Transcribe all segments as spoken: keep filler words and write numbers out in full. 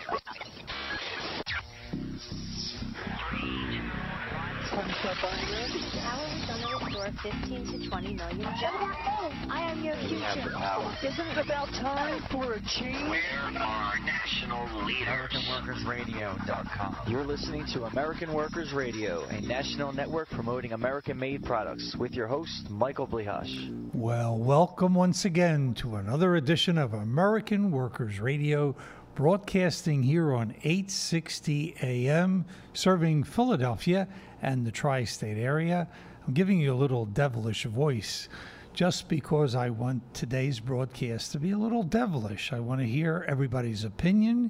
Power is going to restore fifteen to twenty million jobs. I am your future. Isn't it about time for a change? Where are national leaders? American Workers Radio dot com. You're listening to American Workers Radio, a national network promoting American-made products, with your host, Michael Blihash. Well, welcome once again to another edition of American Workers Radio, broadcasting here on eight sixty A M, serving Philadelphia and the tri-state area. I'm giving you a little devilish voice just because I want today's broadcast to be a little devilish. I want to hear everybody's opinion,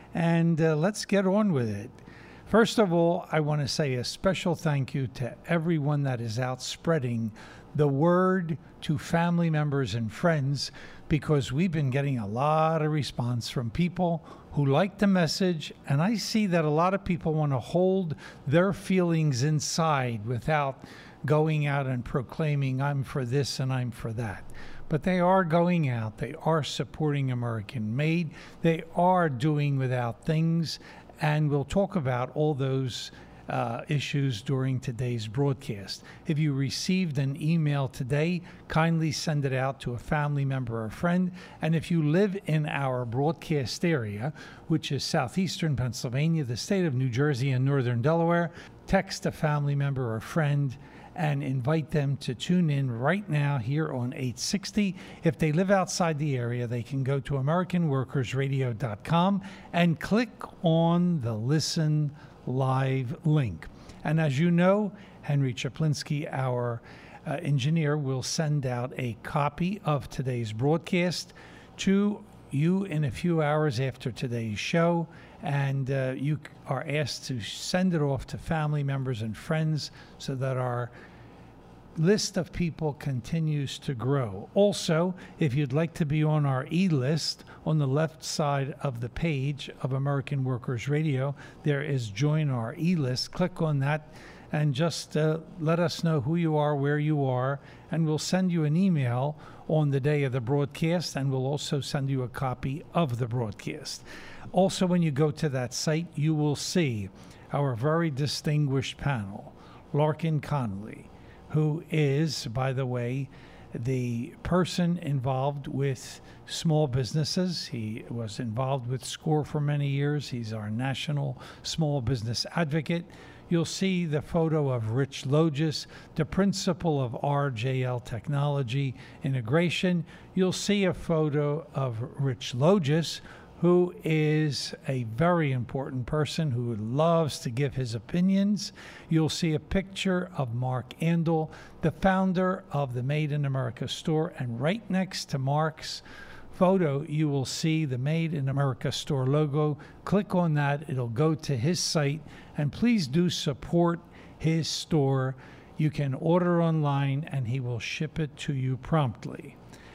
and uh, let's get on with it. First of all, I want to say a special thank you to everyone that is out spreading the word to family members and friends, because we've been getting a lot of response from people who like the message, and I see that a lot of people want to hold their feelings inside without going out and proclaiming, I'm for this and I'm for that. But they are going out, they are supporting American made, they are doing without things, and we'll talk about all those Uh, issues during today's broadcast. If you received an email today, kindly send it out to a family member or friend. And if you live in our broadcast area, which is southeastern Pennsylvania, the state of New Jersey, and northern Delaware, text a family member or friend and invite them to tune in right now here on eight sixty. If they live outside the area, they can go to American Workers Radio dot com and click on the Listen Live link. And as you know, Henry Chaplinsky, our uh, engineer, will send out a copy of today's broadcast to you in a few hours after today's show, and uh, you are asked to send it off to family members and friends so that our list of people continues to grow. Also, if you'd like to be on our e-list, on the left side of the page of American Workers Radio, there is Join Our E-List. Click on that and just uh, let us know who you are, where you are, and we'll send you an email on the day of the broadcast, and we'll also send you a copy of the broadcast. Also, when you go to that site, you will see our very distinguished panel, Larkin Connolly, who is, by the way, the person involved with small businesses. He was involved with SCORE for many years. He's our national small business advocate. You'll see the photo of Rich Logis, the principal of R J L Technology Integration. You'll see a photo of Rich Logis, who is a very important person who loves to give his opinions. You'll see a picture of Mark Andel, the founder of the Made in America store, and right next to Mark's photo, you will see the Made in America store logo. Click on that, it'll go to his site, and please do support his store. You can order online and he will ship it to you promptly.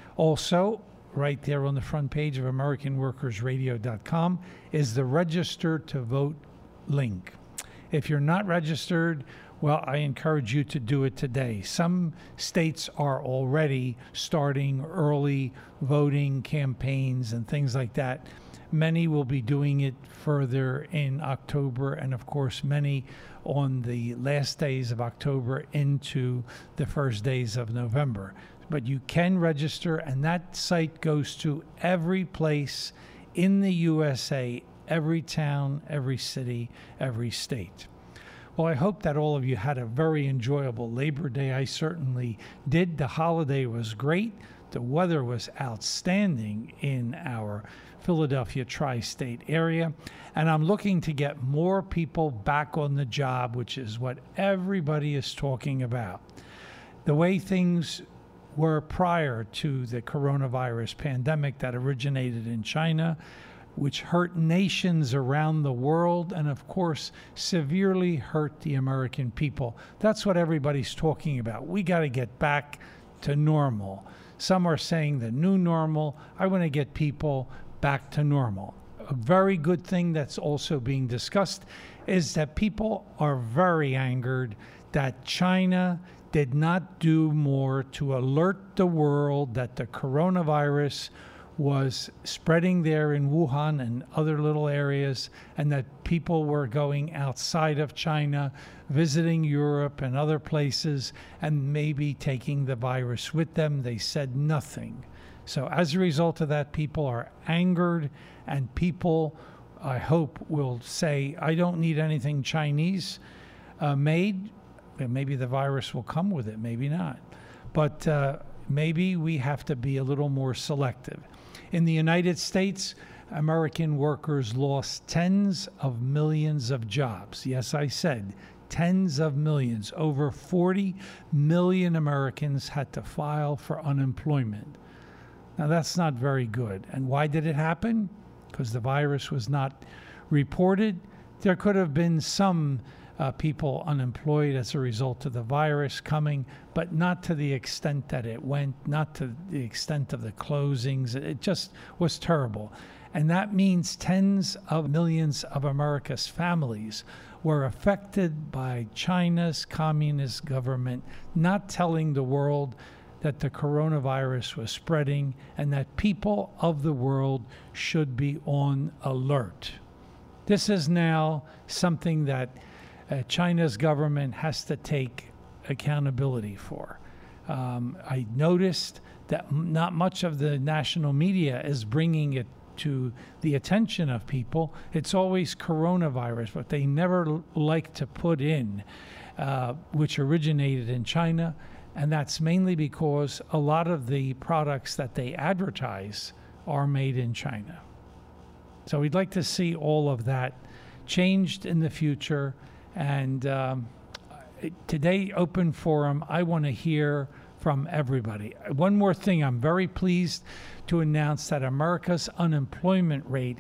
Also, right there on the front page of American Workers Radio dot com is the Register to Vote link. If you're not registered, well, I encourage you to do it today. Some states are already starting early voting campaigns and things like that. Many will be doing it further in October, and of course many on the last days of October into the first days of November. But you can register, and that site goes to every place in the U S A, every town, every city, every state. Well, I hope that all of you had a very enjoyable Labor Day. I certainly did. The holiday was great. The weather was outstanding in our Philadelphia tri-state area. And I'm looking to get more people back on the job, which is what everybody is talking about. The way things were prior to the coronavirus pandemic that originated in China, which hurt nations around the world and, of course, severely hurt the American people. That's what everybody's talking about. We got to get back to normal. Some are saying the new normal. I want to get people back to normal. A very good thing that's also being discussed is that people are very angered that China did not do more to alert the world that the coronavirus was spreading there in Wuhan and other little areas, and that people were going outside of China, visiting Europe and other places, and maybe taking the virus with them. They said nothing. So as a result of that, people are angered, and people, I hope, will say, I don't need anything Chinese uh, made. Maybe the virus will come with it, maybe not. But uh, maybe we have to be a little more selective. In the United States, American workers lost tens of millions of jobs. Yes, I said tens of millions. Over forty million Americans had to file for unemployment. Now, that's not very good. And why did it happen? Because the virus was not reported. There could have been some uh, people unemployed as a result of the virus coming, but not to the extent that it went, not to the extent of the closings. It just was terrible. And that means tens of millions of America's families were affected by China's communist government not telling the world that the coronavirus was spreading and that people of the world should be on alert. This is now something that uh, China's government has to take accountability for. Um, I noticed that m- not much of the national media is bringing it to the attention of people. It's always coronavirus, but they never l- like to put in uh, which originated in China. And that's mainly because a lot of the products that they advertise are made in China. So we'd like to see all of that changed in the future. And um, today, Open Forum, I want to hear from everybody. One more thing, I'm very pleased to announce that America's unemployment rate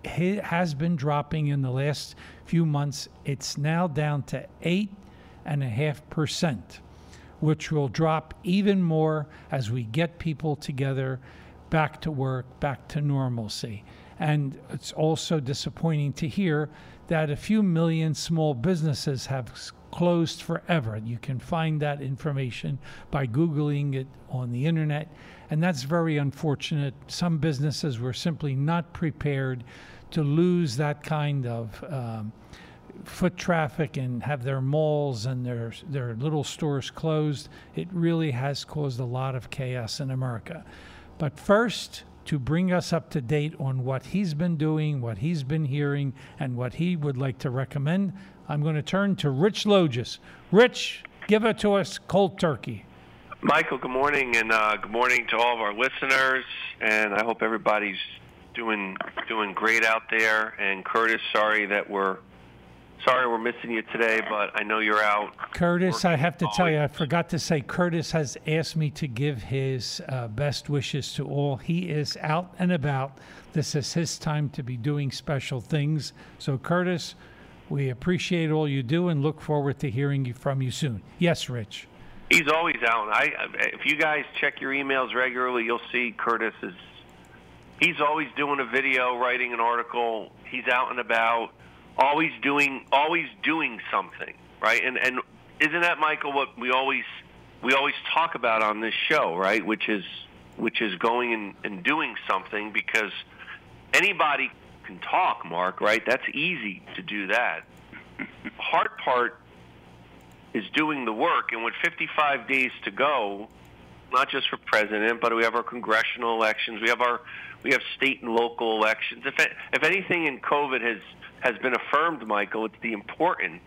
has been dropping in the last few months. It's now down to eight and a half percent. Which will drop even more as we get people together, back to work, back to normalcy. And it's also disappointing to hear that a few million small businesses have closed forever. You can find that information by Googling it on the internet, and that's very unfortunate. Some businesses were simply not prepared to lose that kind of um, foot traffic and have their malls and their their little stores closed. It really has caused a lot of chaos in America. But first, to bring us up to date on what he's been doing, what he's been hearing, and what he would like to recommend, I'm going to turn to Rich Logis. Rich, give it to us cold turkey. Michael, good morning, and uh, good morning to all of our listeners, and I hope everybody's doing doing great out there. And Curtis, sorry that we're Sorry we're missing you today, but I know you're out. Curtis, I have to tell you, I forgot to say, Curtis has asked me to give his uh, best wishes to all. He is out and about. This is his time to be doing special things. So, Curtis, we appreciate all you do and look forward to hearing from you soon. Yes, Rich. He's always out. I, if you guys check your emails regularly, you'll see Curtis is, he's always doing a video, writing an article. He's out and about. Always doing, always doing something, right? And and isn't that, Michael, what we always we always talk about on this show, right? Which is which is going and, and doing something, because anybody can talk, Mark, right? That's easy to do that. The hard part is doing the work, and with fifty-five days to go, not just for president, but we have our congressional elections, we have our we have state and local elections. If if anything in COVID has has been affirmed, Michael, it's the importance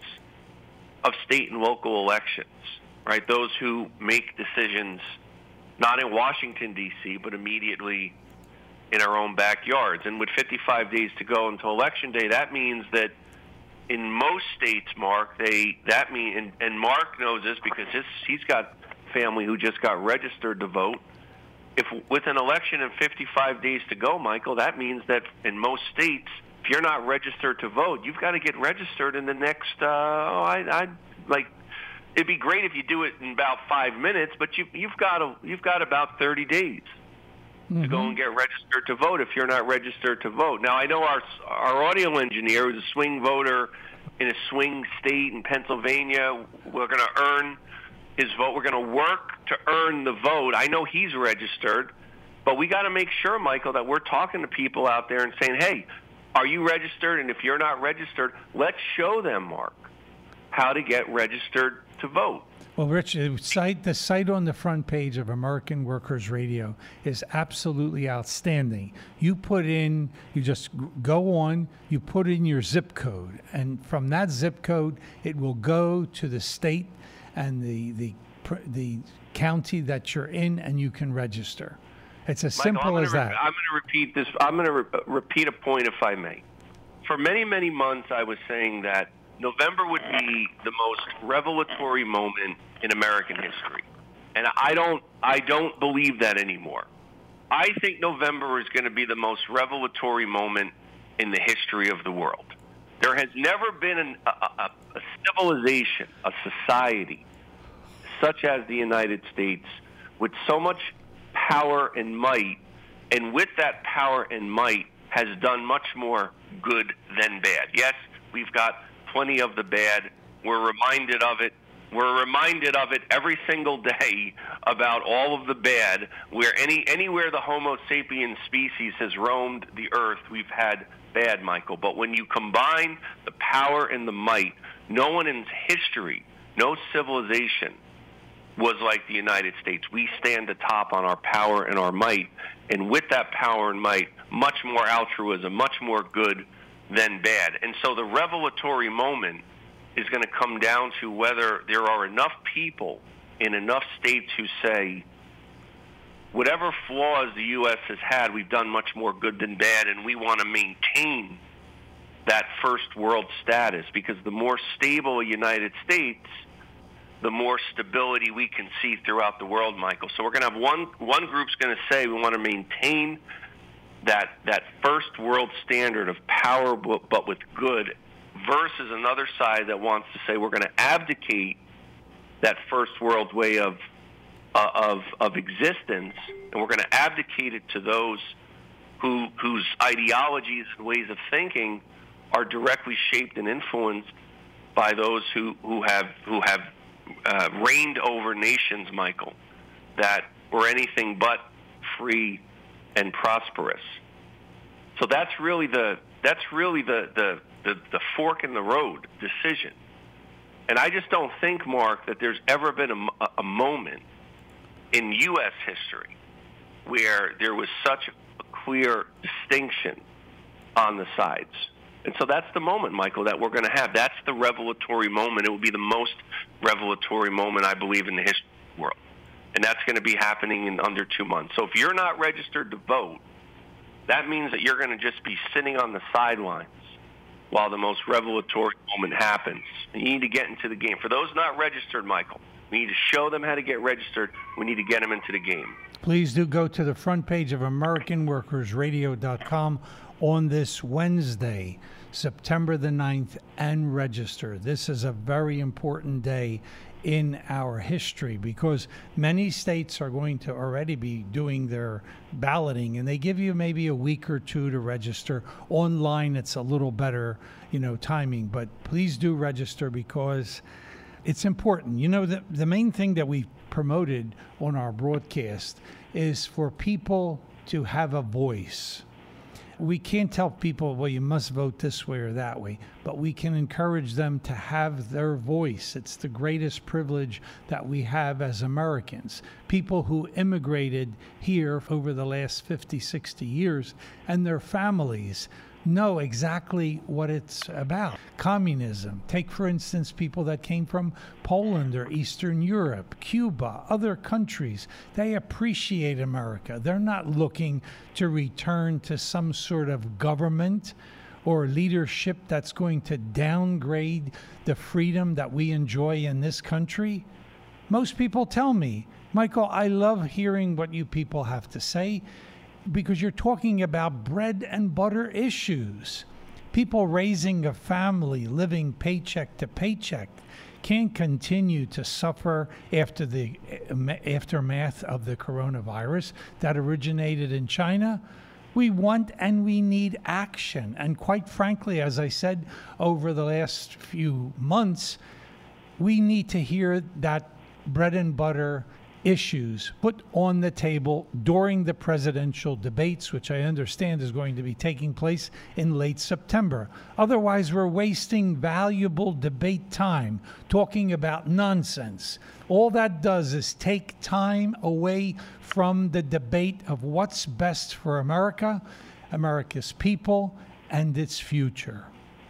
of state and local elections, right? Those who make decisions not in Washington, D C, but immediately in our own backyards. And with fifty-five days to go until Election Day, that means that in most states, Mark, they that mean and, and Mark knows this because his, he's got family who just got registered to vote. If with an election and fifty-five days to go, Michael, that means that in most states, if you're not registered to vote, you've got to get registered in the next, uh, oh, I, I like, it'd be great if you do it in about five minutes, but you, you've got a, you've got about thirty days mm-hmm. to go and get registered to vote if you're not registered to vote. Now, I know our our audio engineer is a swing voter in a swing state in Pennsylvania. We're going to earn his vote. We're going to work to earn the vote. I know he's registered. But we got to make sure, Michael, that we're talking to people out there and saying, hey, are you registered? And if you're not registered, let's show them, Mark, how to get registered to vote. Well, Rich, the site, the site on the front page of American Workers Radio is absolutely outstanding. You put in, you just go on, you put in your zip code, and from that zip code, it will go to the state and the the the county that you're in, and you can register. It's as Michael, simple as re- that. I'm going to repeat this. I'm going to re- repeat a point, if I may. For many, many months, I was saying that November would be the most revelatory moment in American history, and I don't, I don't believe that anymore. I think November is going to be the most revelatory moment in the history of the world. There has never been an, a, a, a civilization, a society, such as the United States, with so much power and might, and with that power and might has done much more good than bad. Yes, we've got plenty of the bad. We're reminded of it. We're reminded of it every single day about all of the bad. Where any anywhere the Homo sapiens species has roamed the earth, we've had bad, Michael. But when you combine the power and the might, no one in history, no civilization was like the United States. We stand atop on our power and our might, and with that power and might, much more altruism, much more good than bad. And so the revelatory moment is going to come down to whether there are enough people in enough states who say, whatever flaws the U S has had, we've done much more good than bad, and we want to maintain that first world status, because the more stable a United States, the more stability we can see throughout the world, Michael. So we're going to have one one group's going to say we want to maintain that that first world standard of power, but, but with good, versus another side that wants to say we're going to abdicate that first world way of uh, of of existence, and we're going to abdicate it to those who whose ideologies and ways of thinking are directly shaped and influenced by those who who have who have Uh, reigned over nations, Michael, that were anything but free and prosperous. So that's really the that's really the the, the, the fork in the road decision. And I just don't think, Mark, that there's ever been a, a moment in U S history where there was such a clear distinction on the sides. And so that's the moment, Michael, that we're going to have. That's the revelatory moment. It will be the most revelatory moment, I believe, in the history of the world. And that's going to be happening in under two months. So if you're not registered to vote, that means that you're going to just be sitting on the sidelines while the most revelatory moment happens. And you need to get into the game. For those not registered, Michael, we need to show them how to get registered. We need to get them into the game. Please do go to the front page of American Workers Radio dot com on this Wednesday, September the ninth, and register. This is a very important day in our history because many states are going to already be doing their balloting, and they give you maybe a week or two to register. Online, it's a little better, you know, timing, but please do register because it's important. You know, the, the main thing that we promoted on our broadcast is for people to have a voice. We can't tell people, well, you must vote this way or that way, but we can encourage them to have their voice. It's the greatest privilege that we have as Americans. People who immigrated here over the last fifty, sixty years and their families know exactly what it's about. Communism. Take, for instance, people that came from Poland or Eastern Europe, Cuba, other countries. They appreciate America. They're not looking to return to some sort of government or leadership that's going to downgrade the freedom that we enjoy in this country. Most people tell me, Michael, I love hearing what you people have to say, because you're talking about bread and butter issues. People raising a family, living paycheck to paycheck, can't continue to suffer after the aftermath of the coronavirus that originated in China. We want and we need action. And quite frankly, as I said over the last few months, we need to hear that bread and butter issues put on the table during the presidential debates, which I understand is going to be taking place in late September. Otherwise, we're wasting valuable debate time talking about nonsense. All that does is take time away from the debate of what's best for America, America's people, and its future.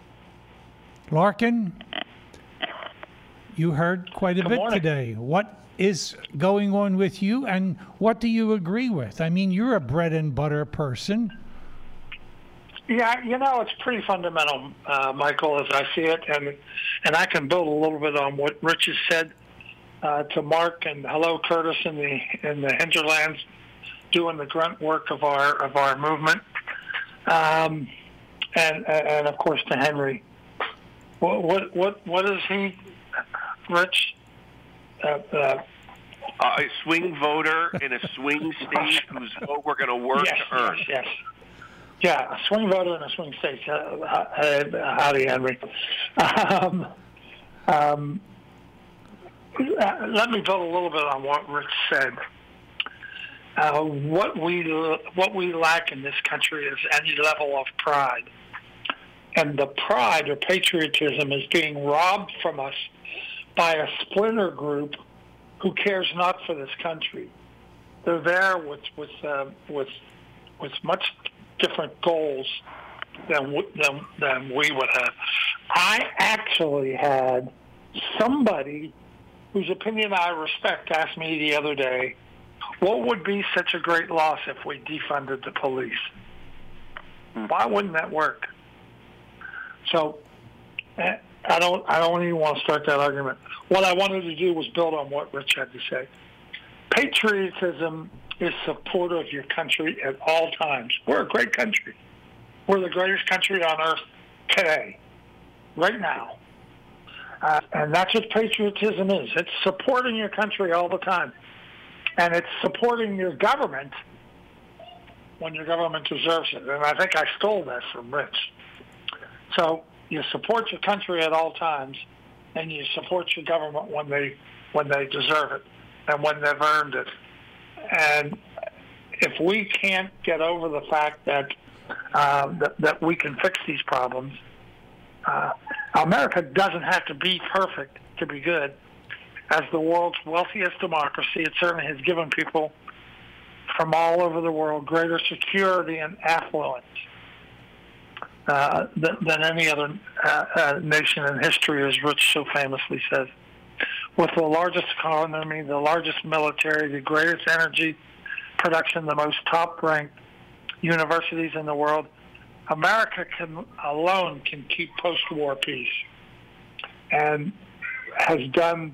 Larkin, you heard quite a Good bit morning. today. What is going on with you, and what do you agree with? I mean, you're a bread and butter person. Yeah, you know, it's pretty fundamental, uh, Michael, as I see it, and and I can build a little bit on what Rich has said uh, to Mark, and hello, Curtis, in the in the hinterlands, doing the grunt work of our of our movement, um, and and of course to Henry. What what what what is he, Rich? Uh, uh, a swing voter in a swing state whose vote we're going to work yes, to earn. yes, yes. Yeah, a swing voter in a swing state. Uh, uh, howdy, Henry. Um, um, uh, let me build a little bit on what Rich said. Uh, what we what we lack in this country is any level of pride, and the pride or patriotism is being robbed from us by a splinter group who cares not for this country. They're there with with uh, with with much different goals than, w- than than we would have. I actually had somebody whose opinion I respect ask me the other day, what would be such a great loss if we defunded the police? Why wouldn't that work? So uh, I don't I don't even want to start that argument. What I wanted to do was build on what Rich had to say. Patriotism is support of your country at all times. We're a great country. We're the greatest country on earth today, right now. Uh, and that's what patriotism is. It's supporting your country all the time. And it's supporting your government when your government deserves it. And I think I stole that from Rich. So you support your country at all times, and you support your government when they when they deserve it and when they've earned it. And if we can't get over the fact that uh, that, that we can fix these problems, uh, America doesn't have to be perfect to be good. As the world's wealthiest democracy, it certainly has given people from all over the world greater security and affluence uh, than, than any other uh, uh, nation in history, as Rich so famously says. With the largest economy, the largest military, the greatest energy production, the most top-ranked universities in the world, America can alone can keep post-war peace, and has done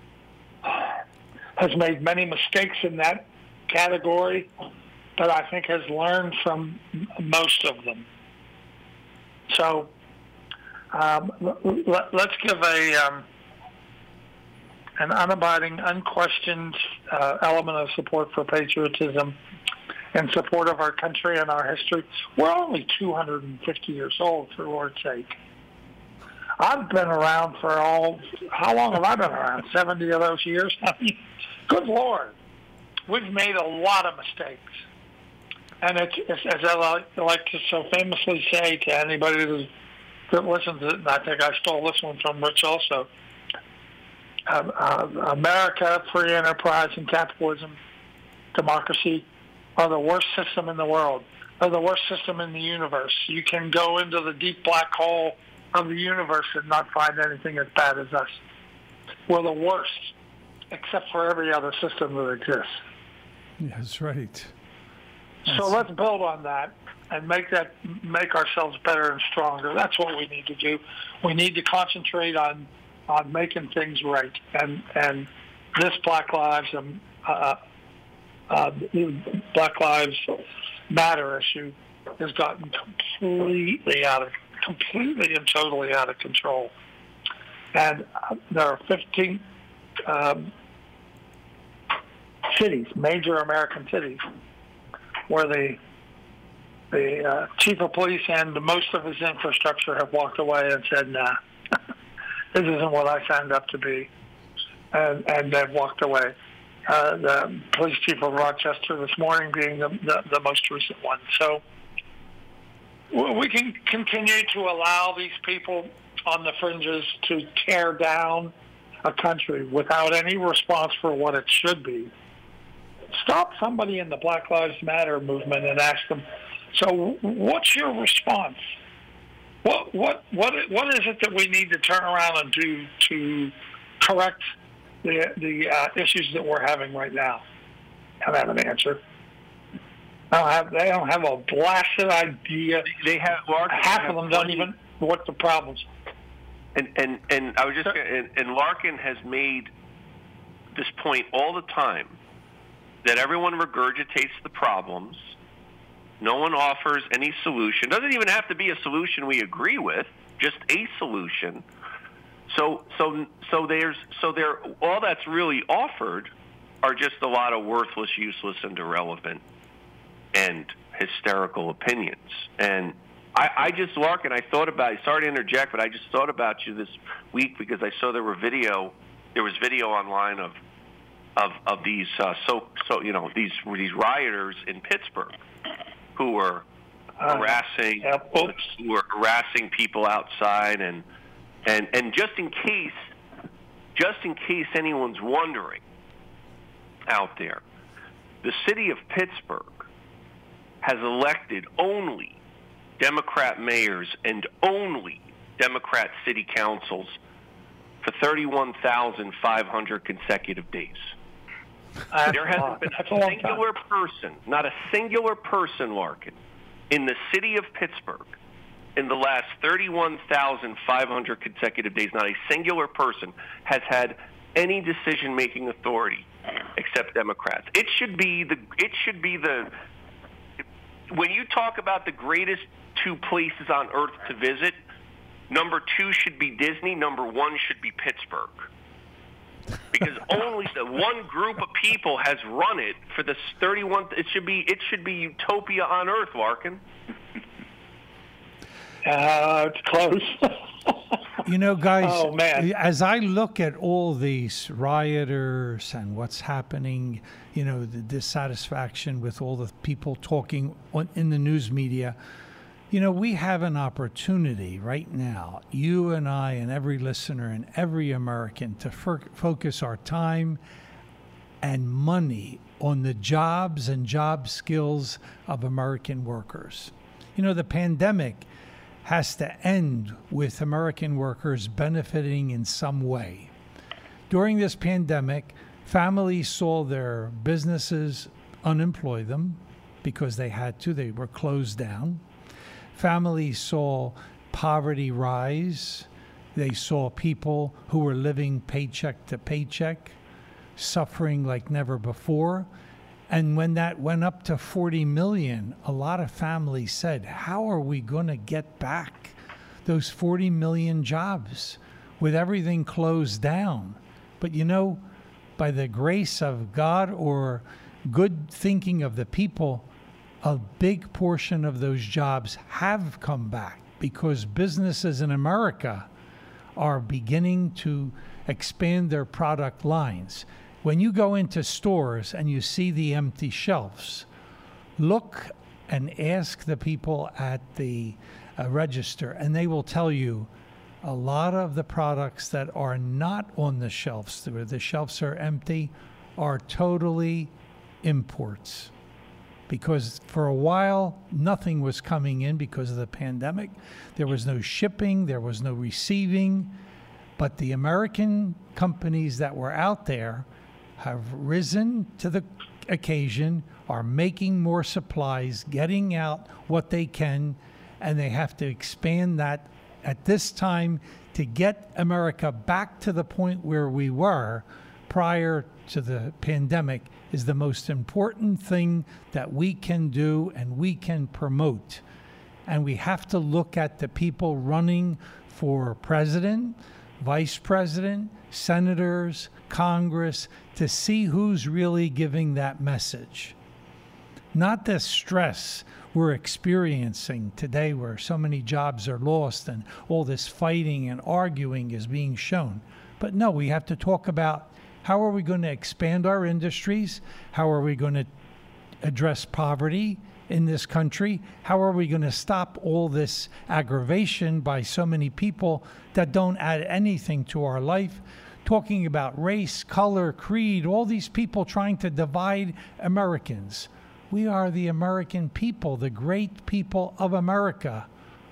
has made many mistakes in that category, but I think has learned from most of them. So um, let, let's give a um, an unabiding, unquestioned uh, element of support for patriotism in support of our country and our history. We're only two hundred fifty years old, for Lord's sake. I've been around for all, how long have I been around? seventy of those years? I mean, good Lord. We've made a lot of mistakes. And it's, it's as I like, like to so famously say to anybody that, that listens to it, and I think I stole this one from Rich also, uh, uh, America, free enterprise, and capitalism, democracy, are the worst system in the world, are the worst system in the universe. You can go into the deep black hole of the universe and not find anything as bad as us. We're the worst, except for every other system that exists. Yeah, that's right. So That's- let's build on that and make that make ourselves better and stronger. That's what we need to do. We need to concentrate on on making things right. And and this Black Lives um, uh, uh, Black Lives Matter issue has gotten completely out of completely and totally out of control. And uh, there are fifteen um, cities, major American cities, where the the uh, chief of police and most of his infrastructure have walked away and said, nah, this isn't what I signed up to be. And, and they've walked away. uh, the police chief of Rochester this morning being the, the, the most recent one. So we can continue to allow these people on the fringes to tear down a country without any response for what it should be. Stop somebody in the Black Lives Matter movement and ask them, so what's your response? What what what what is it that we need to turn around and do to correct the the uh, issues that we're having right now? I don't have an answer. I don't have, they don't have a blasted idea. They have Larkin, half they of them have don't plenty, even know what the problems. And and and I was just gonna, and, and Larkin has made this point all the time that everyone regurgitates the problems. No one offers any solution. Doesn't even have to be a solution we agree with, just a solution. So so so there's so there all that's really offered are just a lot of worthless, useless, and irrelevant and hysterical opinions. And I, I just, Larkin, I thought about, sorry to interject, but I just thought about you this week because I saw there were video, there was video online of of of these uh, so so you know these these rioters in Pittsburgh who were harassing uh, yeah, who were harassing people outside, and and and just in case just in case anyone's wondering out there, the city of Pittsburgh has elected only Democrat mayors and only Democrat city councils for thirty-one thousand five hundred consecutive days. That's There hasn't been a singular person, not a singular person, Larkin, in the city of Pittsburgh in the last thirty-one thousand five hundred consecutive days, not a singular person has had any decision-making authority except Democrats. It should be the, it should be the, when you talk about the greatest two places on earth to visit, number two should be Disney, number one should be Pittsburgh. Because only the one group of people has run it for this thirty-one. It should be it should be utopia on earth, Larkin. Uh, it's close. You know, guys, oh, man. as I look at all these rioters and what's happening, you know, the dissatisfaction with all the people talking on, in the news media, you know, we have an opportunity right now, you and I and every listener and every American, to f- focus our time and money on the jobs and job skills of American workers. You know, the pandemic has to end with American workers benefiting in some way. During this pandemic, families saw their businesses unemploy them because they had to, they were closed down. Families saw poverty rise. They saw people who were living paycheck to paycheck, suffering like never before. And when that went up to forty million, a lot of families said, how are we going to get back those forty million jobs with everything closed down? But you know, by the grace of God or good thinking of the people, a big portion of those jobs have come back because businesses in America are beginning to expand their product lines. When you go into stores and you see the empty shelves, look and ask the people at the uh, register, and they will tell you a lot of the products that are not on the shelves, where the shelves are empty, are totally imports. Because for a while, nothing was coming in because of the pandemic. There was no shipping, there was no receiving. But the American companies that were out there have risen to the occasion, are making more supplies, getting out what they can, and they have to expand that at this time to get America back to the point where we were prior to the pandemic is the most important thing that we can do and we can promote. And we have to look at the people running for president, vice president, senators, Congress, to see who's really giving that message. Not the stress we're experiencing today where so many jobs are lost and all this fighting and arguing is being shown. But no, we have to talk about How are we going to expand our industries? How are we going to address poverty in this country? How are we going to stop all this aggravation by so many people that don't add anything to our life? Talking about race, color, creed, all these people trying to divide Americans. We are the American people, the great people of America.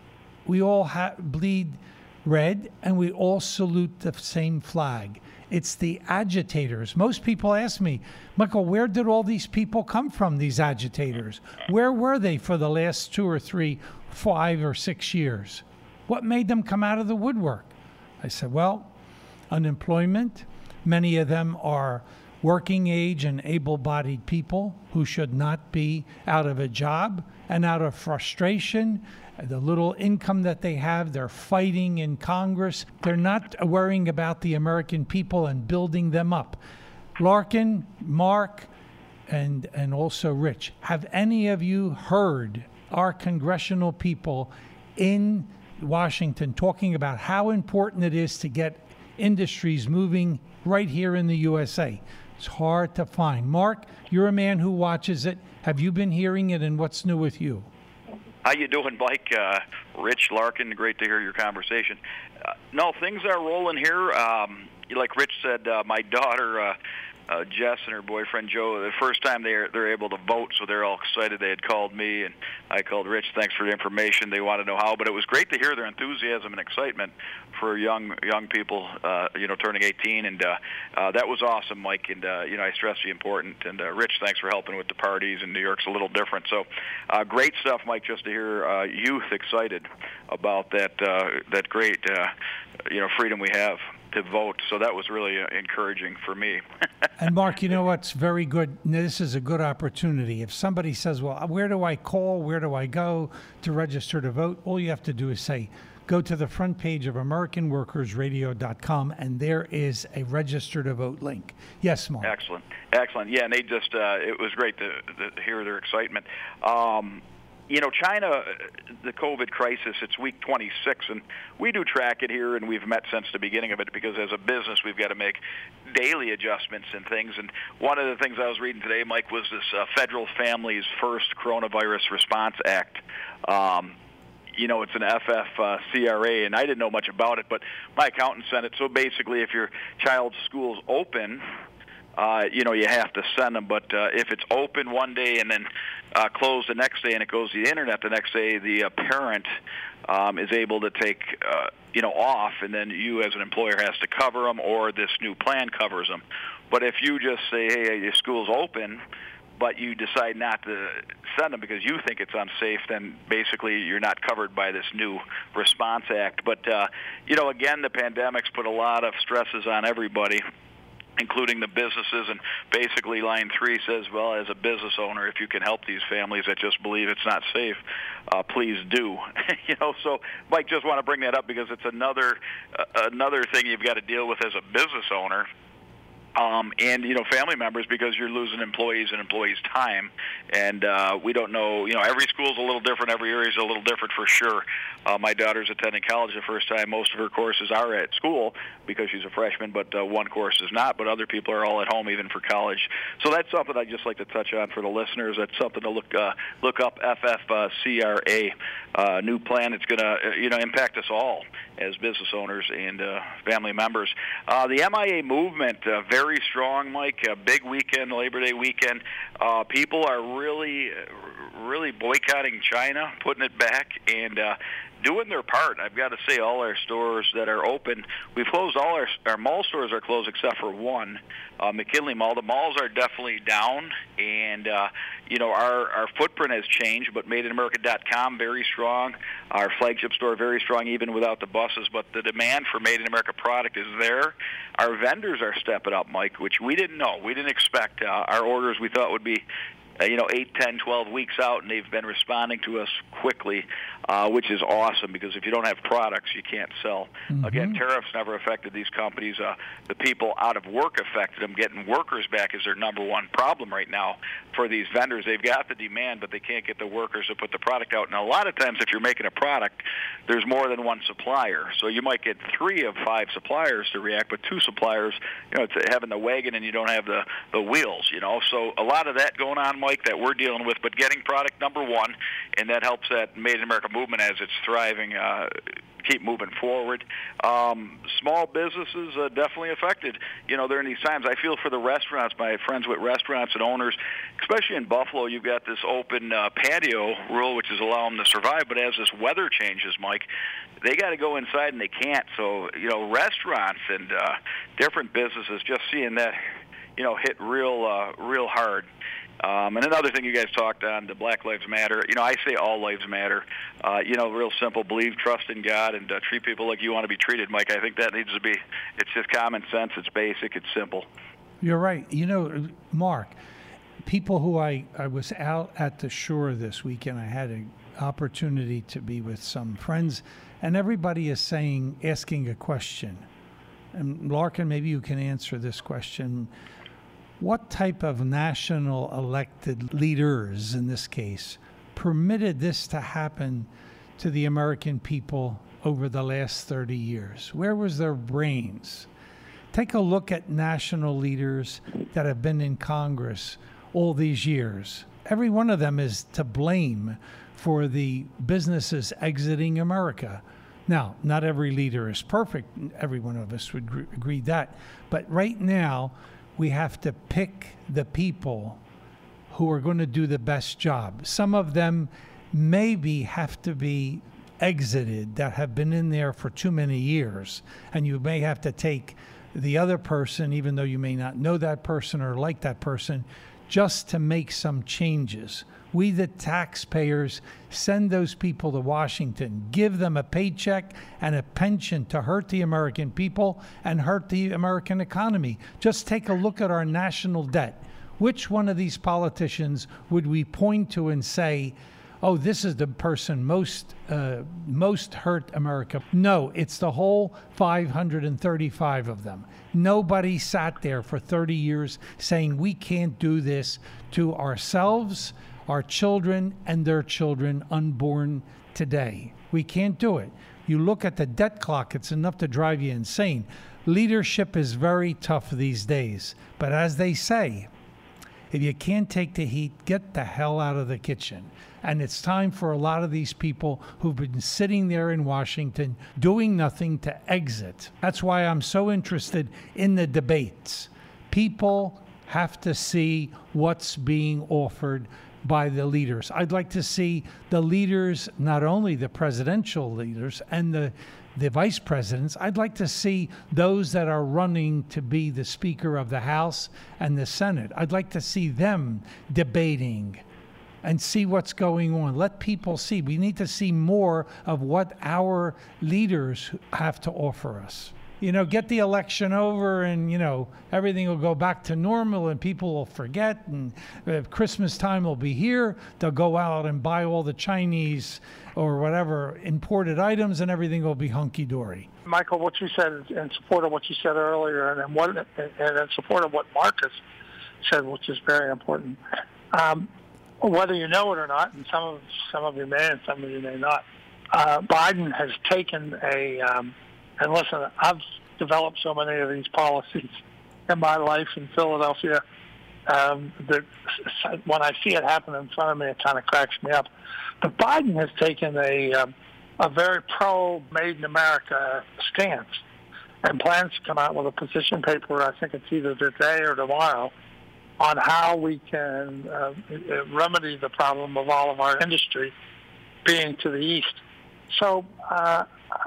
We all ha- bleed red, and we all salute the same flag. It's the agitators. Most people ask me, Michael, where did all these people come from, these agitators? Where were they for the last two or three, five or six years? What made them come out of the woodwork? I said, well, unemployment. Many of them are working age and able-bodied people who should not be out of a job, and out of frustration, the little income that they have, they're fighting in Congress. They're not worrying about the American people and building them up. Larkin, Mark, and, and also Rich, have any of you heard our congressional people in Washington talking about how important it is to get industries moving right here in the U S A? It's hard to find. Mark, you're a man who watches it. Have you been hearing it, and what's new with you? How you doing, Mike? Uh, Rich Larkin, great to hear your conversation. Uh, no, things are rolling here. Um, like Rich said, uh, my daughter, uh, uh, Jess, and her boyfriend, Joe, the first time they're, they're able to vote, so they're all excited. They had called me, and I called Rich. Thanks for the information. They want to know how. But it was great to hear their enthusiasm and excitement for young young people, uh, you know, turning eighteen, and uh, uh, that was awesome, Mike. And uh, you know, I stress the important. And uh, Rich, thanks for helping with the parties. And New York's a little different, so uh, great stuff, Mike. Just to hear uh, youth excited about that uh, that great uh, you know freedom we have to vote. So that was really uh, encouraging for me. And Mark, you know what's very good? This is a good opportunity. If somebody says, well, where do I call? Where do I go to register to vote? All you have to do is say, go to the front page of American Workers Radio dot com, and there is a register to vote link. Yes, Mark. Excellent. Excellent. Yeah, and they just, uh, it was great to, to hear their excitement. Um, You know, China, the COVID crisis, it's week twenty-six, and we do track it here, and we've met since the beginning of it because as a business, we've got to make daily adjustments and things. And one of the things I was reading today, Mike, was this uh, Federal Families First Coronavirus Response Act. Um, you know, it's an F F C R A, and I didn't know much about it, but my accountant sent it. So basically, if your child's school's open, Uh, you know, you have to send them. But uh, if it's open one day and then uh, closed the next day and it goes to the internet the next day, the uh, parent um, is able to take, uh, you know, off, and then you as an employer has to cover them, or this new plan covers them. But if you just say, hey, your school's open, but you decide not to send them because you think it's unsafe, then basically you're not covered by this new Response Act. But, uh, you know, again, the pandemic's put a lot of stresses on everybody, including the businesses, and basically line three says, well, as a business owner, if you can help these families that just believe it's not safe, uh, please do. You know, so Mike, just want to bring that up because it's another uh, another thing you've got to deal with as a business owner. Um, and, you know, family members, because you're losing employees and employees' time. And uh, we don't know, you know, every school's a little different. Every area is a little different for sure. Uh, my daughter's attending college the first time. Most of her courses are at school because she's a freshman, but uh, one course is not. But other people are all at home even for college. So that's something I'd just like to touch on for the listeners. That's something to look uh, look up, F F C R A, uh, new plan. It's going to, you know, impact us all as business owners and uh, family members. Uh, the M I A movement, uh, very strong, Mike. A big weekend, Labor Day weekend. Uh, people are really, really boycotting China, putting it back, and uh, doing their part. I've got to say, all our stores that are open, we've closed all our our mall stores are closed except for one, uh, McKinley Mall. The malls are definitely down, and uh, you know our our footprint has changed. But Made in America dot com very strong. Our flagship store very strong, even without the buses. But the demand for Made in America product is there. Our vendors are stepping up, Mike, which we didn't know, we didn't expect. Uh, our orders we thought would be Uh, you know, eight, ten, twelve weeks out, and they've been responding to us quickly. uh, which is awesome because if you don't have products, you can't sell. Mm-hmm. Again, tariffs never affected these companies. Uh, the people out of work affected them. Getting workers back is their number one problem right now for these vendors. They've got the demand, but they can't get the workers to put the product out. And a lot of times, if you're making a product, there's more than one supplier. So you might get three of five suppliers to react, but two suppliers, you know, it's having the wagon and you don't have the, the wheels, you know. So a lot of that going on, Mike, that we're dealing with, but getting product number one, and that helps that Made in America movement as it's thriving, uh, keep moving forward. Um, small businesses uh, definitely affected, you know, during these times. I feel for the restaurants, my friends with restaurants and owners, especially in Buffalo, you've got this open uh, patio rule, which is allowing them to survive, but as this weather changes, Mike, they got to go inside and they can't. So, you know, restaurants and uh, different businesses, just seeing that, you know, hit real, uh, real hard. Um, and another thing you guys talked on, the Black Lives Matter. You know, I say all lives matter. Uh, you know, real simple. Believe, trust in God, and uh, treat people like you want to be treated, Mike. I think that needs to be, it's just common sense. It's basic. It's simple. You're right. You know, Mark, people who I, I was out at the shore this weekend, I had an opportunity to be with some friends, and everybody is saying, asking a question. And Larkin, maybe you can answer this question. What type of national elected leaders, in this case, permitted this to happen to the American people over the last thirty years? Where was their brains? Take a look at national leaders that have been in Congress all these years. Every one of them is to blame for the businesses exiting America. Now, not every leader is perfect. Every one of us would agree that. But right now, we have to pick the people who are going to do the best job. Some of them maybe have to be exited that have been in there for too many years. And you may have to take the other person, even though you may not know that person or like that person, just to make some changes. We, the taxpayers, send those people to Washington, give them a paycheck and a pension to hurt the American people and hurt the American economy. Just take a look at our national debt. Which one of these politicians would we point to and say, oh, this is the person most uh, most hurt America? No, it's the whole five hundred thirty-five of them. Nobody sat there for thirty years saying we can't do this to ourselves, our children, and their children unborn today. We can't do it. You look at the debt clock, it's enough to drive you insane. Leadership is very tough these days. But as they say, if you can't take the heat, get the hell out of the kitchen. And it's time for a lot of these people who've been sitting there in Washington doing nothing to exit. That's why I'm so interested in the debates. People have to see what's being offered by the leaders. I'd like to see the leaders, not only the presidential leaders and the the vice presidents, I'd like to see those that are running to be the Speaker of the House and the Senate. I'd like to see them debating and see what's going on. Let people see. We need to see more of what our leaders have to offer us. You know, get the election over and, you know, everything will go back to normal and people will forget, and uh, Christmas time will be here. They'll go out and buy all the Chinese or whatever imported items and everything will be hunky-dory. Michael, what you said in support of what you said earlier and, what, and in support of what Marcus said, which is very important, um, whether you know it or not, and some of, some of you may and some of you may not, uh, Biden has taken a... Um, And listen, I've developed so many of these policies in my life in Philadelphia um, that when I see it happen in front of me, it kind of cracks me up. But Biden has taken a um, a very pro-Made in America stance and plans to come out with a position paper, I think it's either today or tomorrow, on how we can uh, remedy the problem of all of our industry being to the east. So, uh,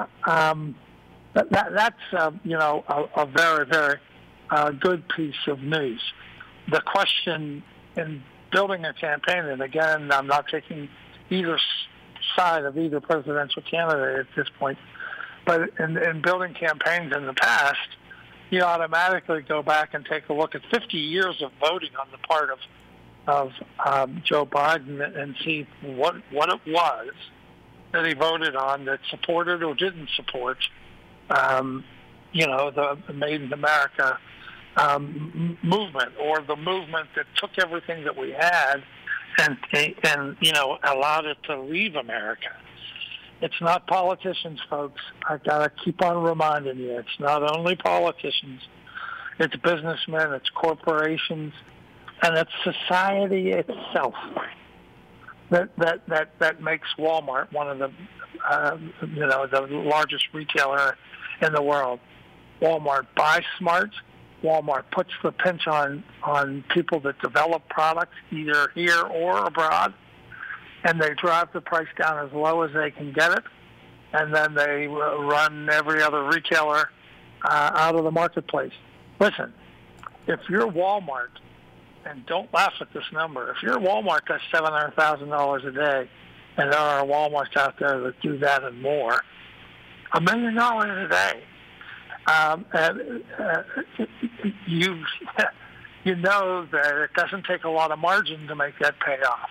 um, That, that, that's, uh, you know, a, a very, very uh, good piece of news. The question in building a campaign, and again, I'm not taking either side of either presidential candidate at this point, but in, in building campaigns in the past, you automatically go back and take a look at fifty years of voting on the part of of um, Joe Biden and see what what it was that he voted on that supported or didn't support, um, you know, the Made in America um, movement, or the movement that took everything that we had and, and, you know, allowed it to leave America. It's not politicians, folks. I've got to keep on reminding you. It's not only politicians. It's businessmen, it's corporations, and it's society itself that that that, that makes Walmart one of the uh, you know the largest retailer in the world. Walmart buys smart. Walmart puts the pinch on on people that develop products either here or abroad, and they drive the price down as low as they can get it, and then they run every other retailer uh, out of the marketplace. Listen, if you're Walmart, and don't laugh at this number, if you're Walmart, that's seven hundred thousand dollars a day, and there are Walmarts out there that do that and more, a million dollars a day. Um, and uh, you you know that it doesn't take a lot of margin to make that pay off.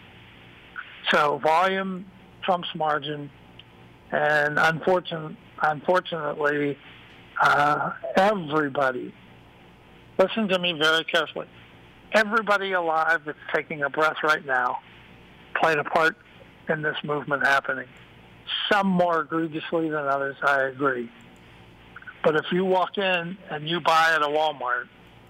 So volume trumps margin, and unfortunately, unfortunately, uh, everybody, listen to me very carefully, everybody alive that's taking a breath right now played a part in this movement happening. Some more egregiously than others, I agree. But if you walk in and you buy at a Walmart,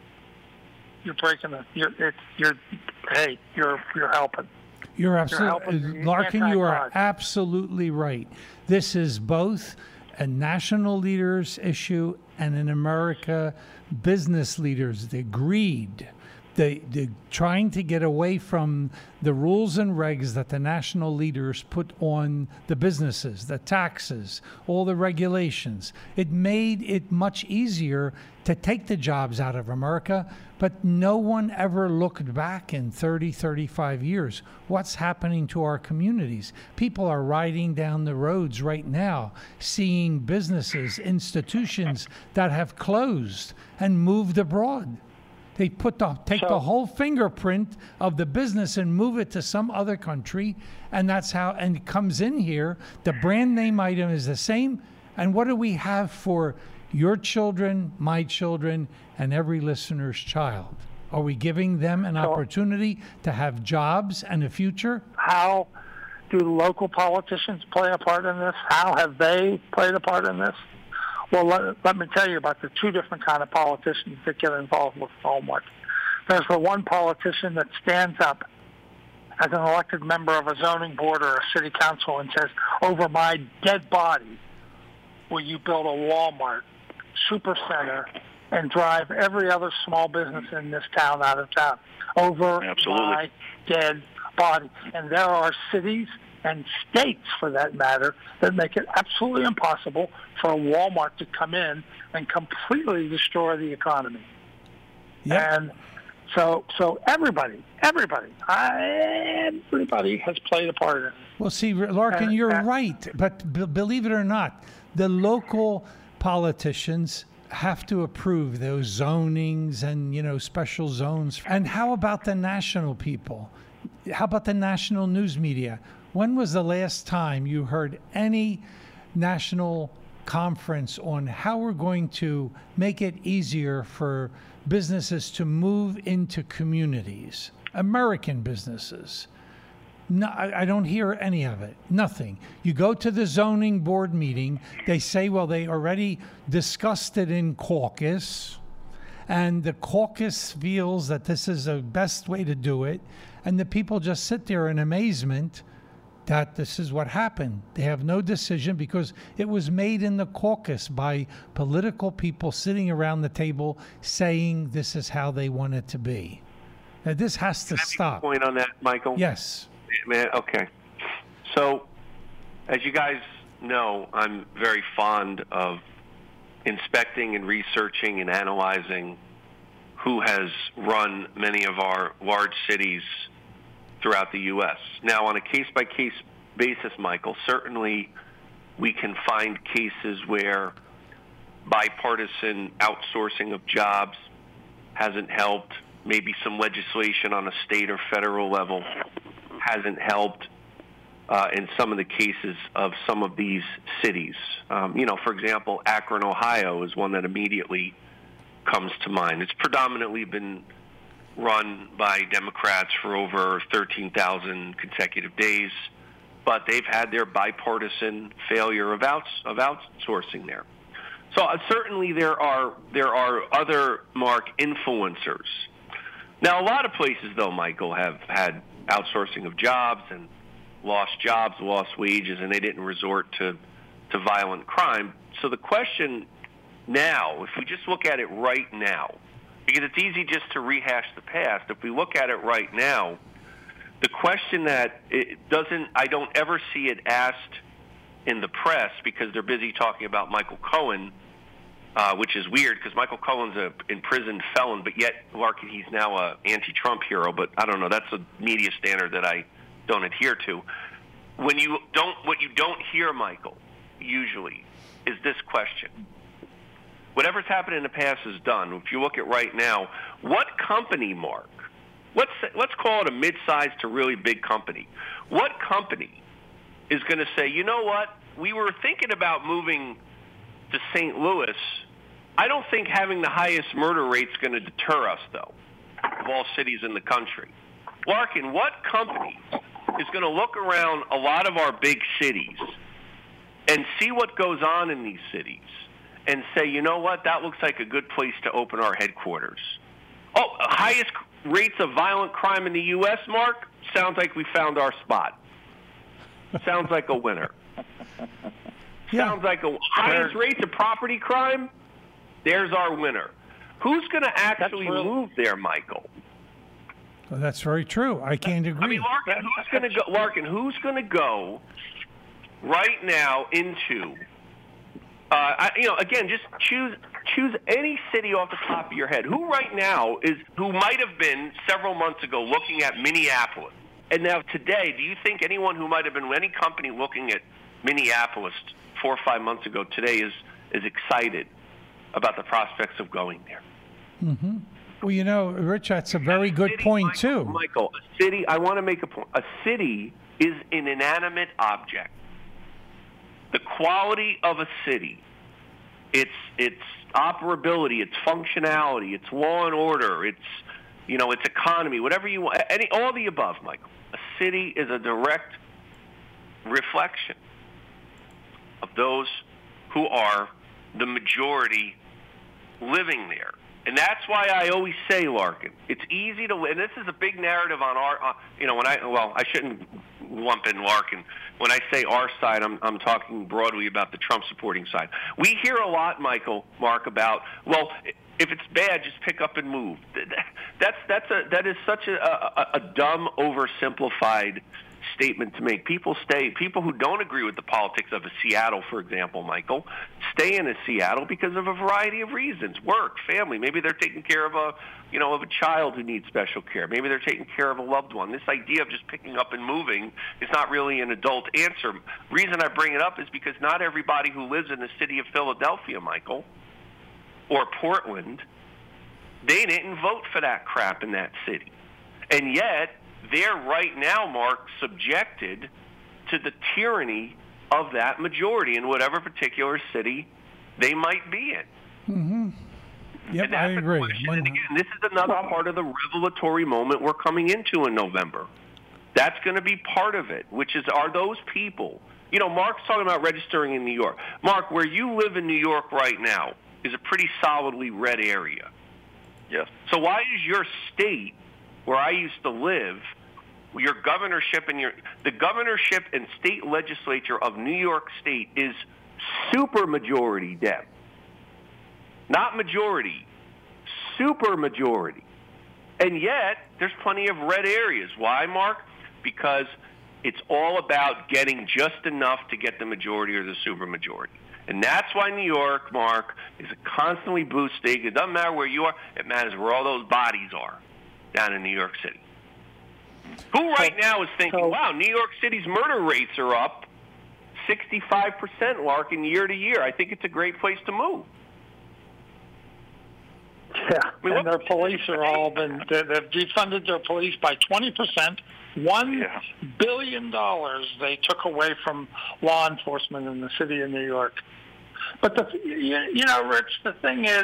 you're breaking the, you're, it, you're, hey, you're, you're helping. You're absolutely, Larkin, you are absolutely right. This is both a national leaders issue and in America, business leaders, the greed. They, they're trying to get away from the rules and regs that the national leaders put on the businesses, the taxes, all the regulations. It made it much easier to take the jobs out of America, but no one ever looked back in thirty, thirty-five years. What's happening to our communities? People are riding down the roads right now, seeing businesses, institutions that have closed and moved abroad. They put the, take so, the whole fingerprint of the business and move it to some other country, and that's how, and it comes in here. The brand name item is the same, and what do we have for your children, my children, and every listener's child? Are we giving them an so, opportunity to have jobs and a future? How do local politicians play a part in this? How have they played a part in this? Well, let, let me tell you about the two different kind of politicians that get involved with Walmart. There's the one politician that stands up as an elected member of a zoning board or a city council and says, over my dead body, will you build a Walmart supercenter and drive every other small business in this town out of town? Over Absolutely. my dead body. And there are cities and states, for that matter, that make it absolutely impossible for a Walmart to come in and completely destroy the economy. Yep. And so, so everybody, everybody, everybody has played a part in it. Well, see, Larkin, and, you're uh, right, but b- believe it or not, the local politicians have to approve those zonings and, you know, special zones. And how about the national people? How about the national news media? When was the last time you heard any national conference on how we're going to make it easier for businesses to move into communities, American businesses? No, I, I don't hear any of it. Nothing. You go to the zoning board meeting, they say, well, they already discussed it in caucus, and the caucus feels that this is the best way to do it, and the people just sit there in amazement that this is what happened. They have no decision because it was made in the caucus by political people sitting around the table saying this is how they want it to be. Now, this has to Can I stop. make a point on that, Michael? Yes. Man, okay. So, as you guys know, I'm very fond of inspecting and researching and analyzing who has run many of our large cities throughout the U S. Now, on a case-by-case basis, Michael, certainly we can find cases where bipartisan outsourcing of jobs hasn't helped. Maybe some legislation on a state or federal level hasn't helped. uh, in some of the cases of some of these cities. Um, you know, for example, Akron, Ohio is one that immediately comes to mind. It's predominantly been run by Democrats for over thirteen thousand consecutive days, but they've had their bipartisan failure of, outs, of outsourcing there. So uh, certainly there are there are other, Mark, influencers. Now, a lot of places, though, Michael, have had outsourcing of jobs and lost jobs, lost wages, and they didn't resort to, to violent crime. So the question now, if we just look at it right now, because it's easy just to rehash the past, if we look at it right now, the question that it doesn't, I don't ever see it asked in the press because they're busy talking about Michael Cohen, uh, which is weird because Michael Cohen's an imprisoned felon, but yet, Larkin, he's now a anti-Trump hero. But I don't know. That's a media standard that I don't adhere to. When you don't, what you don't hear, Michael, usually, is this question. Whatever's happened in the past is done. If you look at right now, what company, Mark? Let's let's call it a mid-sized to really big company. What company is going to say, you know what? We were thinking about moving to Saint Louis. I don't think having the highest murder rate is going to deter us, though, of all cities in the country. Larkin, what company is going to look around a lot of our big cities and see what goes on in these cities and say, you know what, that looks like a good place to open our headquarters? Oh, highest rates of violent crime in the U S, Mark? Sounds like we found our spot. Sounds like a winner. Yeah. Sounds like a highest rates of property crime? There's our winner. Who's going to actually really... move there, Michael? Well, that's very true. I can't agree. I mean, Larkin, who's going to go? Larkin, who's going to go right now into? Uh, I, you know, again, just choose choose any city off the top of your head. Who right now is who might have been several months ago looking at Minneapolis, and now today, do you think anyone who might have been any company looking at Minneapolis four or five months ago today is is excited about the prospects of going there? Mm-hmm. Well, you know, Rich, that's a very a good city, point Michael, too. Michael, a city. I want to make a point. A city is an inanimate object. The quality of a city, its its operability, its functionality, its law and order, its you know its economy, whatever you want, any all the above, Michael. A city is a direct reflection of those who are the majority living there. And that's why I always say, Larkin, it's easy to, and this is a big narrative on our, uh, you know, when I, well, I shouldn't lump in Larkin. When I say our side, I'm, I'm talking broadly about the Trump supporting side. We hear a lot, Michael, Mark, about, well, if it's bad, just pick up and move. That's, that's a, that is such a, a, a dumb, oversimplified statement to make. People stay, people who don't agree with the politics of a Seattle, for example, Michael, stay in a Seattle because of a variety of reasons. Work, family, maybe they're taking care of a, you know, of a child who needs special care. Maybe they're taking care of a loved one. This idea of just picking up and moving is not really an adult answer. Reason I bring it up is because not everybody who lives in the city of Philadelphia, Michael, or Portland, they didn't vote for that crap in that city. And yet, they're right now, Mark, subjected to the tyranny of that majority in whatever particular city they might be in. Mm-hmm. Yep, I agree. And again, this is another part of the revelatory moment we're coming into in November. That's going to be part of it, which is, are those people, you know, Mark's talking about registering in New York. Mark, where you live in New York right now is a pretty solidly red area. Yes. So why is your state, where I used to live, your governorship and your the governorship and state legislature of New York State is super majority Dem. Not majority, super majority. And yet, there's plenty of red areas. Why, Mark? Because it's all about getting just enough to get the majority or the super majority. And that's why New York, Mark, is constantly boosting. It doesn't matter where you are. It matters where all those bodies are down in New York City. Who right now is thinking, wow, New York City's murder rates are up sixty-five percent, Larkin, year to year. I think it's a great place to move. Yeah, and their police are all been, they've defunded their police by twenty percent. One Yeah. billion dollars they took away from law enforcement in the city of New York. But the, you, you know, Rich, the thing is,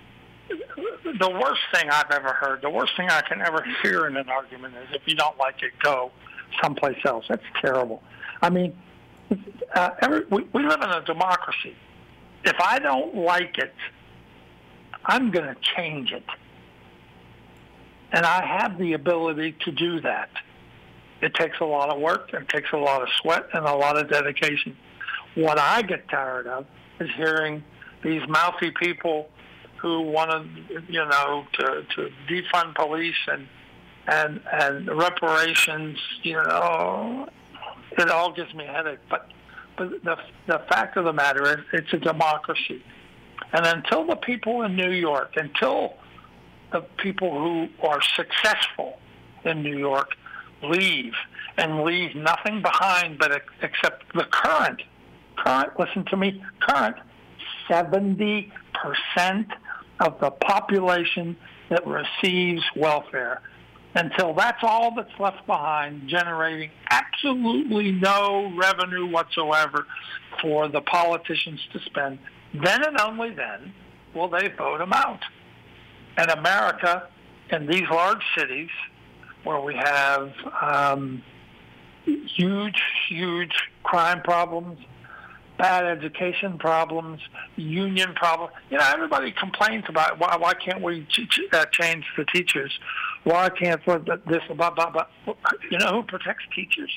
the worst thing I've ever heard, the worst thing I can ever hear in an argument is, if you don't like it, go someplace else. That's terrible. I mean, uh, every, we, we live in a democracy. If I don't like it, I'm going to change it. And I have the ability to do that. It takes a lot of work, it takes a lot of sweat, and a lot of dedication. What I get tired of is hearing these mouthy people who want to, you know, to, to defund police and and and reparations. You know, it all gives me a headache. But but the the fact of the matter is, it's a democracy, and until the people in New York, until the people who are successful in New York leave and leave nothing behind but except the current, current, listen to me, current seventy percent of the population that receives welfare. Until that's all that's left behind, generating absolutely no revenue whatsoever for the politicians to spend, then and only then will they vote them out. And America, in these large cities, where we have um, huge, huge crime problems, bad education problems, union problems. You know, everybody complains about why, why can't we ch- ch- uh, change the teachers? Why can't this, blah, blah, blah. You know who protects teachers?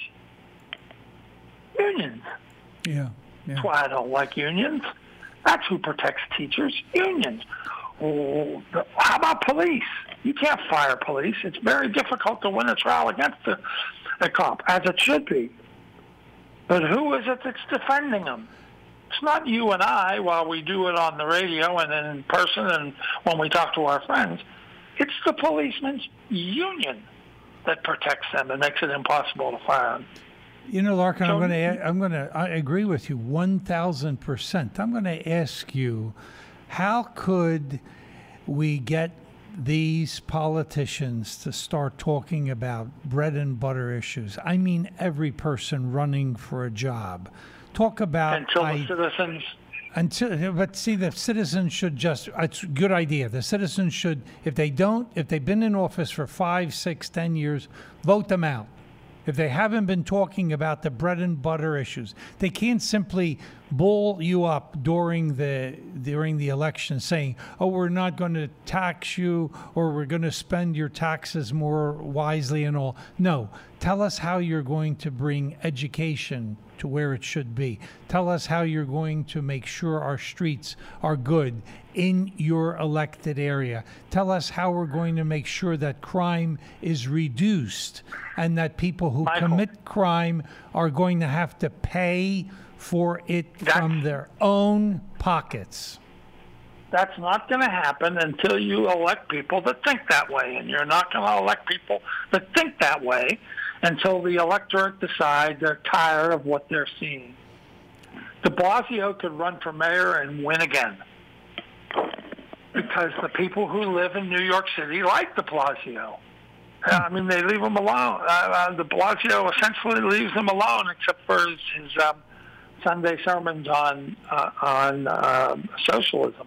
Unions. Yeah, yeah. That's why I don't like unions. That's who protects teachers, unions. Oh, how about police? You can't fire police. It's very difficult to win a trial against a, a cop, as it should be. But who is it that's defending them? It's not you and I while we do it on the radio and then in person and when we talk to our friends. It's the policeman's union that protects them and makes it impossible to fire them. You know, Larkin, So- I'm going to, I'm going to, I agree with you one thousand percent. I'm going to ask you, how could we get these politicians to start talking about bread and butter issues? I mean, every person running for a job. Talk about Until the I- citizens... Until, but see, the citizens should just, it's a good idea. The citizens should, if they don't, if they've been in office for five, six, ten years, vote them out. If they haven't been talking about the bread and butter issues, they can't simply bull you up during the during the election saying, oh, we're not going to tax you or we're going to spend your taxes more wisely and all. No, tell us how you're going to bring education to where it should be. Tell us how you're going to make sure our streets are good in your elected area. Tell us how we're going to make sure that crime is reduced and that people who Michael. commit crime are going to have to pay for it That's- from their own pockets. That's not going to happen until you elect people that think that way. And you're not going to elect people that think that way until the electorate decide they're tired of what they're seeing. De Blasio could run for mayor and win again because the people who live in New York City like de Blasio. I mean, they leave him alone. Uh, uh, de Blasio essentially leaves them alone except for his, his um, Sunday sermons on, uh, on uh, socialism.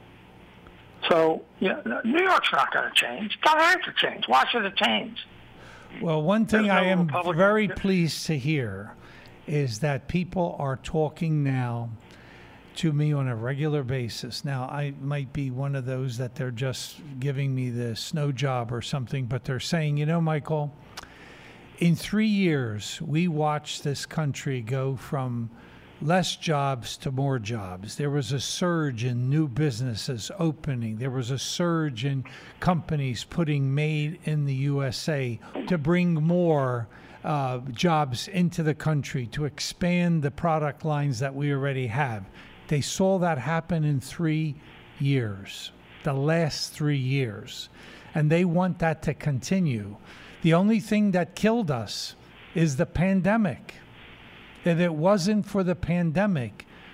So, yeah, New York's not going to change. It doesn't have to change. Why should it change? Well, one thing There's no I am Republican- very pleased to hear is that people are talking now to me on a regular basis. Now, I might be one of those that they're just giving me the snow job or something, but they're saying, you know, Michael, in three years, we watched this country go from less jobs to more jobs. There was a surge in new businesses opening. There was a surge in companies putting made in the U S A to bring more uh, jobs into the country, to expand the product lines that we already have. They saw that happen in three years, the last three years, and they want that to continue. The only thing that killed us is the pandemic. If it wasn't for the pandemic,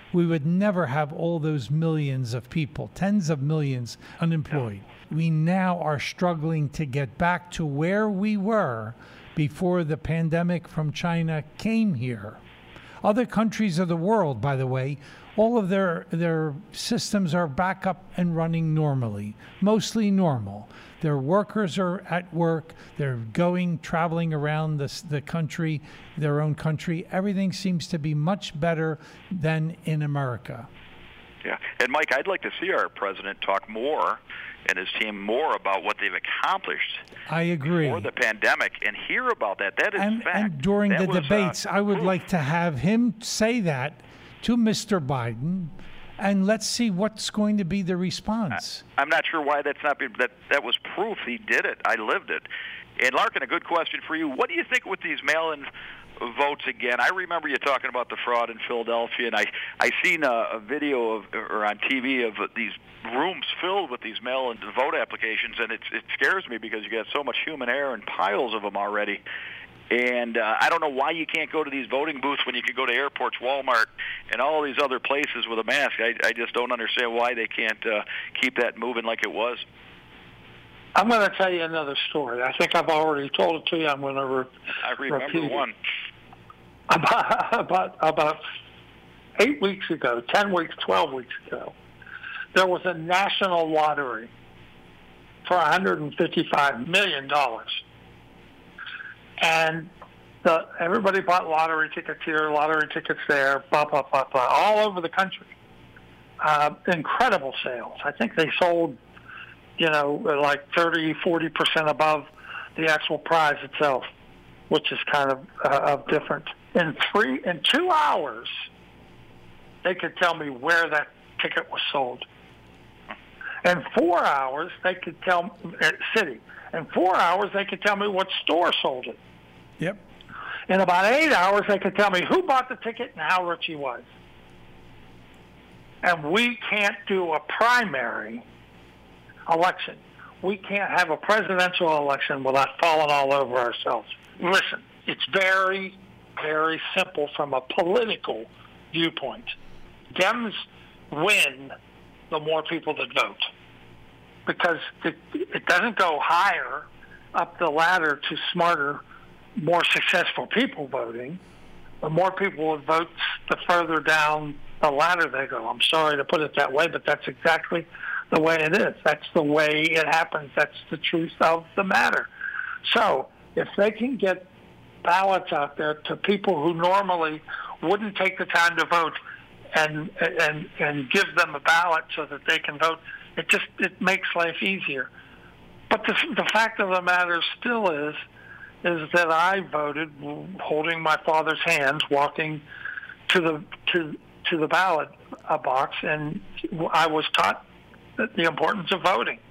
we would never have all those millions of people, tens of millions unemployed. We now are struggling to get back to where we were before the pandemic from China came here. Other countries of the world, by the way, all of their their systems are back up and running normally, mostly normal. Their workers are at work. They're going, traveling around the, the country, their own country. Everything seems to be much better than in America. Yeah. And, Mike, I'd like to see our president talk more and his team more about what they've accomplished. I agree. Before the pandemic, and hear about that. That is and, fact. And during that the was, debates, uh, I would proof. like to have him say that to Mister Biden, and let's see what's going to be the response. I, I'm not sure why that's not been, that that was proof he did it. I lived it. And Larkin, a good question for you. What do you think with these mail-in votes again? I remember you talking about the fraud in Philadelphia, and I I seen a, a video of or on T V of these rooms filled with these mail-in vote applications, and it it scares me because you got so much human error and piles of them already. And uh, I don't know why you can't go to these voting booths when you can go to airports, Walmart, and all these other places with a mask. I, I just don't understand why they can't uh, keep that moving like it was. I'm going to tell you another story. I think I've already told it to you. I'm going to re- I remember repeat one. It. About, about, about eight weeks ago, ten weeks, twelve weeks ago, there was a national lottery for one hundred fifty-five million dollars. And the, everybody bought lottery tickets here, lottery tickets there, blah, blah, blah, blah, all over the country. Uh, incredible sales. I think they sold, you know, like thirty, forty percent above the actual prize itself, which is kind of, uh, of different. In three, in two hours, they could tell me where that ticket was sold. In four hours, they could tell, uh, city. In four hours, they could tell me what store sold it. Yep. In about eight hours, they could tell me who bought the ticket and how rich he was. And we can't do a primary election. We can't have a presidential election without falling all over ourselves. Listen, it's very, very simple from a political viewpoint. Dems win the more people that vote, because it, it doesn't go higher up the ladder to smarter, more successful people voting. The more people would vote, the further down the ladder they go. I'm sorry to put it that way, but that's exactly the way it is. That's the way it happens. That's the truth of the matter. So if they can get ballots out there to people who normally wouldn't take the time to vote and and and give them a ballot so that they can vote, it just it makes life easier. But the, the fact of the matter still is is that I voted holding my father's hands, walking to the to to the ballot box, and I was taught the importance of voting.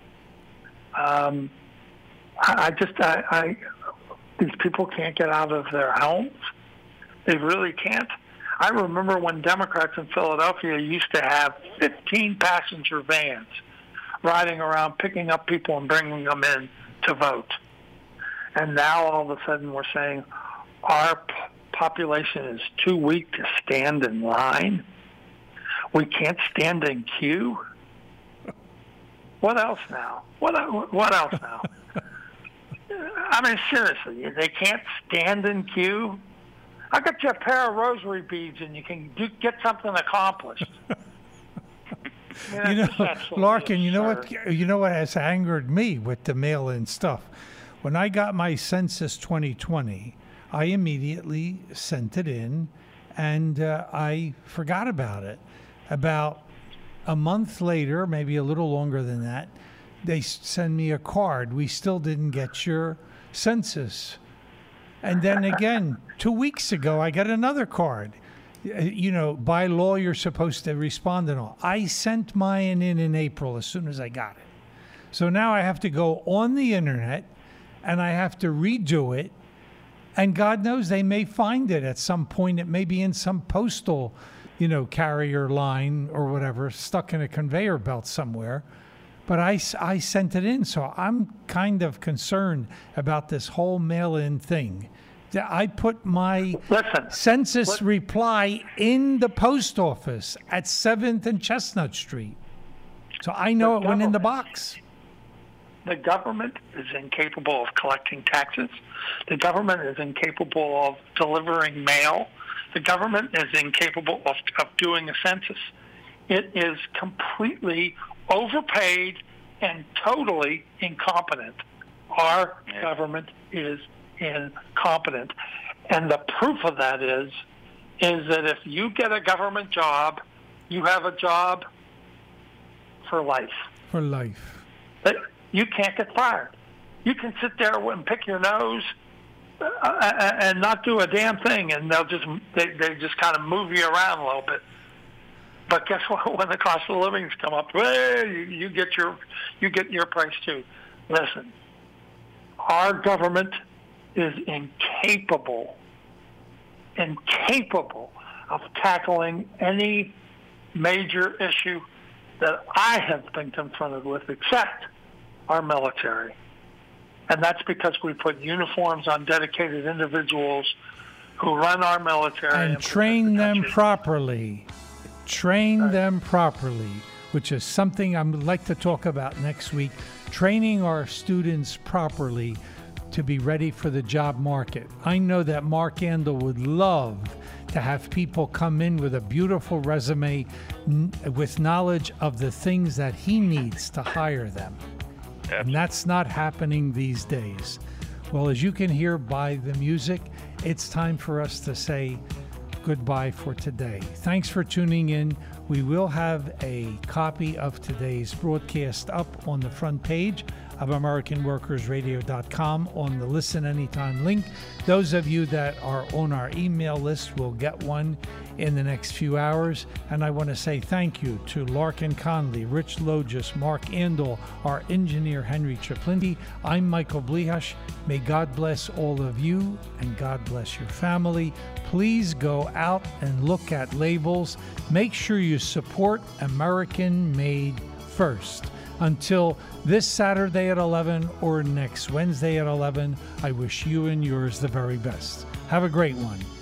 Um, I, I just I, I these people can't get out of their homes. They really can't. I remember when Democrats in Philadelphia used to have fifteen passenger vans riding around picking up people and bringing them in to vote. And now all of a sudden we're saying our p- population is too weak to stand in line. We can't stand in queue. What else now? What what else now? I mean, seriously, they can't stand in queue? I'll get you a pair of rosary beads and you can do, get something accomplished. I mean, you know, Larkin, you know what? You know what has angered me with the mail-in stuff. When I got my census twenty twenty, I immediately sent it in, and uh, I forgot about it. About a month later, maybe a little longer than that, they send me a card. We still didn't get your census. And then again, two weeks ago, I got another card. You know, by law, you're supposed to respond and all. I sent mine in in April as soon as I got it. So now I have to go on the internet and I have to redo it. And God knows they may find it at some point. It may be in some postal, you know, carrier line or whatever, stuck in a conveyor belt somewhere. But I, I sent it in. So I'm kind of concerned about this whole mail-in thing. I put my Listen, census let- reply in the post office at seventh and Chestnut Street. So I know The it went in the government- box. The government is incapable of collecting taxes. The government is incapable of delivering mail. The government is incapable of, of doing a census. It is completely overpaid and totally incompetent. Our Yeah. government is incompetent. And the proof of that is, is that if you get a government job, you have a job for life. For life. But you can't get fired. You can sit there and pick your nose uh, and not do a damn thing, and they'll just they, they just kind of move you around a little bit. But guess what? When the cost of living's come up, well, you, you get your you get your price too. Listen, our government is incapable, incapable of tackling any major issue that I have been confronted with, except our military. And that's because we put uniforms on dedicated individuals who run our military. And protect train the them country. properly. Train them properly, which is something I would like to talk about next week. Training our students properly to be ready for the job market. I know that Mark Andel would love to have people come in with a beautiful resume n- with knowledge of the things that he needs to hire them. And that's not happening these days. Well, as you can hear by the music, it's time for us to say goodbye for today. Thanks for tuning in. We will have a copy of today's broadcast up on the front page of American Workers Radio dot com on the Listen Anytime link. Those of you that are on our email list will get one in the next few hours. And I want to say thank you to Larkin Conley, Rich Logis, Mark Andel, our engineer Henry Triplindy. I'm Michael Blihash. May God bless all of you and God bless your family. Please go out and look at labels. Make sure you support American made first. Until this Saturday at eleven or next Wednesday at eleven, I wish you and yours the very best. Have a great one.